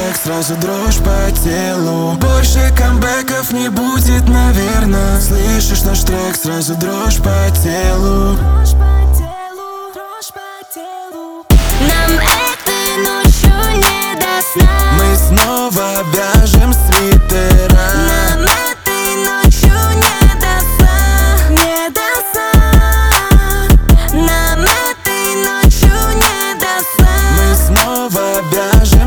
трек, сразу дрожь по телу. Больше камбэков не будет, наверно. Слышишь наш трек, сразу дрожь по телу. Нам этой ночью не до сна. Мы снова вяжем свитера. Нам этой ночью не до сна, не до сна. Нам этой ночью не до сна. Мы снова вяжем